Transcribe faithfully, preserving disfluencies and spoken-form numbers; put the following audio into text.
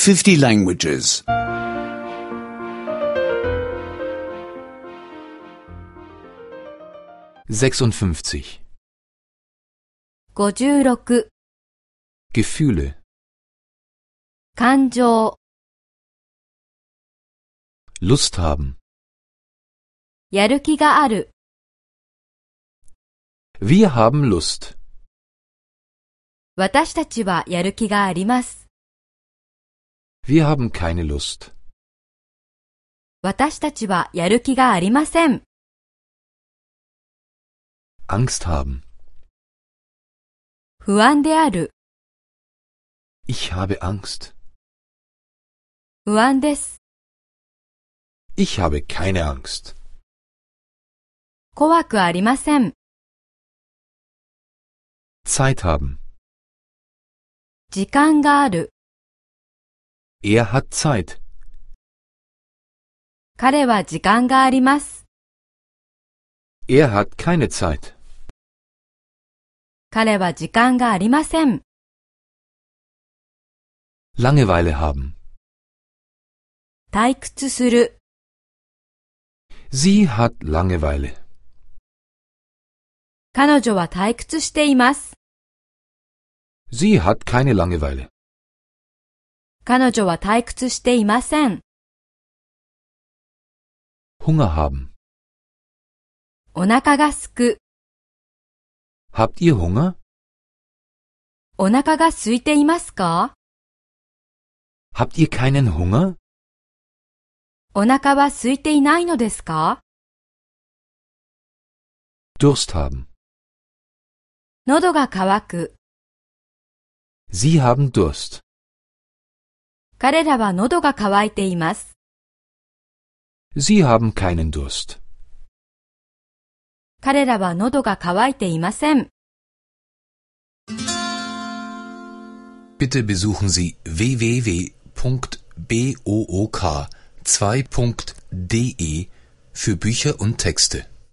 fifty languages. sechsundfünfzig. ごじゅうろく、 Gefühle. 感情、 Lust haben. やる気がある、 Wir haben Lust. 私たちはやる気があります。 Wir haben keine Lust. 私たちはやる気がありません。 Angst haben. 不安である、 Ich habe Angst. 不安です。 Ich habe keine Angst. 怖くありません。 Zeit haben. 時間がある、 Er hat Zeit. 彼は時間があります。 Er hat keine Zeit. 彼は時間がありません。 Langeweile haben. 退屈する、 Sie hat Langeweile. 彼女は退屈しています。 Sie hat keine Langeweile. 彼女は退屈していません。 Hunger haben. お腹がすく、 Habt ihr Hunger? お腹が空いていますか？ Habt ihr keinen Hunger? お腹は空いていないのですか？ Durst haben. 喉が渇く、 Sie haben Durst. 彼らは喉が渇いています。 Sie haben keinen Durst. 彼らは喉が渇いていません。 Bitte besuchen Sie w w w punkt book zwei punkt de für Bücher und Texte.